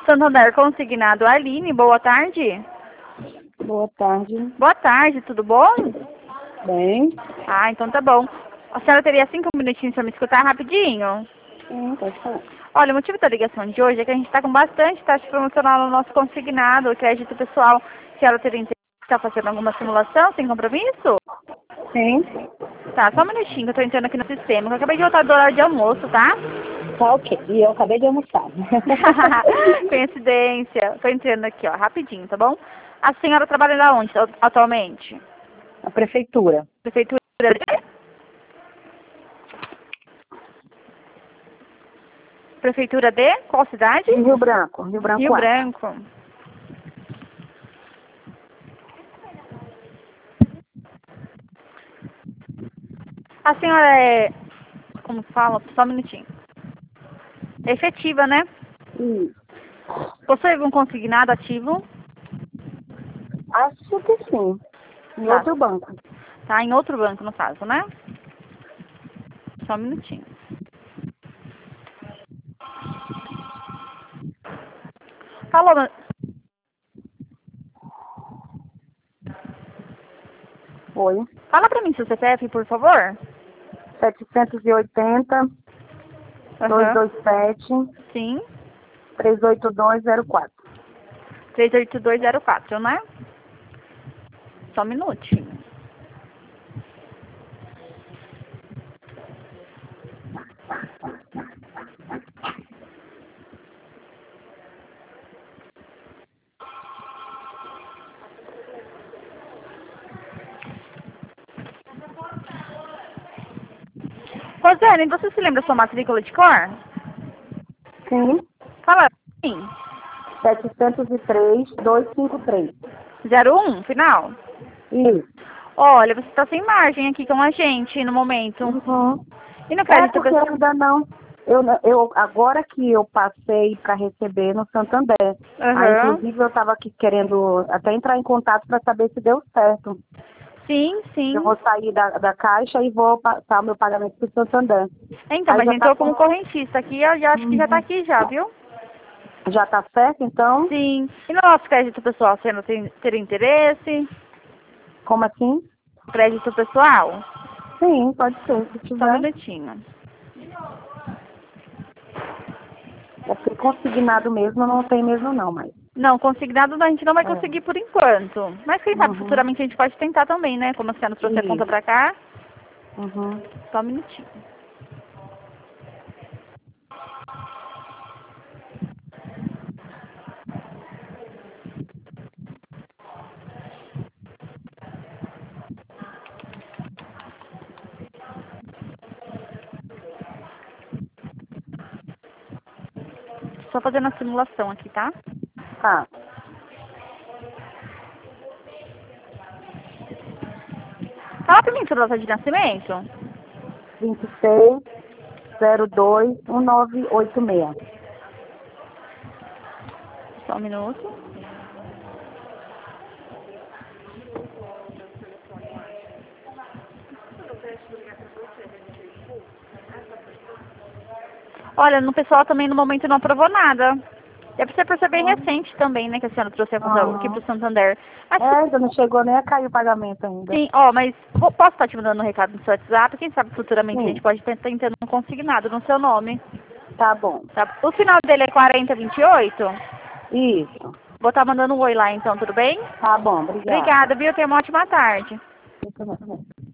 Santander Consignado, Aline, boa tarde. Boa tarde. Boa tarde, tudo bom? Bem? Ah, então tá bom. A senhora teria 5 minutinhos para me escutar rapidinho? Sim, pode falar. Olha, o motivo da ligação de hoje é que a gente está com bastante taxa promocional no nosso consignado, o crédito pessoal. A senhora teria interesse em estar fazendo alguma simulação sem compromisso? Sim. Tá, só um minutinho que eu tô entrando aqui no sistema. Eu acabei de voltar do horário de almoço, tá? Tá ok. E eu acabei de almoçar. Coincidência. Tô entrando aqui, ó, rapidinho, tá bom? A senhora trabalha lá onde atualmente? A prefeitura. Prefeitura de... Prefeitura de qual cidade? Rio Branco. Rio Branco Rio 4. Branco. A senhora é... Como fala? Só um minutinho. É efetiva, né? Isso. Possui algum consignado ativo? Acho que sim. Em Tá. outro banco. Tá em outro banco, no caso, né? Só um minutinho. Falou, Foi. fala pra mim seu CPF, por favor. 780 227 Sim. 38204. 38204, né? Só um minutinho. Rosane, você se lembra da sua matrícula de cor? Sim. Fala sim. 703 253. 01, final? Isso. Olha, você tá sem margem aqui com a gente no momento. Uhum. E no É crédito porque pessoal? ainda não. Eu agora que eu passei para receber no Santander. Aí, inclusive, eu estava aqui querendo até entrar em contato para saber se deu certo. Sim, sim. Eu vou sair da caixa e vou passar o meu pagamento para o Santander. Então, Aí mas já tá entrou como correntista aqui, eu já acho que já tá aqui já, viu? Já tá certo, então? Sim. E no nosso crédito pessoal, você não teria interesse? Como assim? Crédito pessoal? Sim, pode ser, se Só um tiver. minutinho. É porque consignado mesmo não tem mesmo não, mas. Não, consignado a gente não vai É. conseguir por enquanto. Mas quem sabe Uhum. futuramente a gente pode tentar também, né? Como a senhora trouxe a conta Isso. pra cá. Uhum. Só um minutinho. Só fazendo a simulação aqui, tá? Tá. Fala pra mim sua data de nascimento. 26 02 1986. Só um minuto. Olha, no pessoal também no momento não aprovou nada. Deve ser por ser bem recente também, né? Que a senhora trouxe a conta aqui pro Santander. Mas, Ainda não chegou nem a cair o pagamento ainda. sim, ó, mas posso estar te mandando um recado no seu WhatsApp? Quem sabe futuramente a Sim. gente pode estar tentando um consignado no seu nome. Tá bom. Tá? O final dele é 4028. Isso. Vou estar mandando um oi lá então, tudo bem? Tá bom, obrigada. Obrigada, viu? Tenha uma ótima tarde. Muito bem.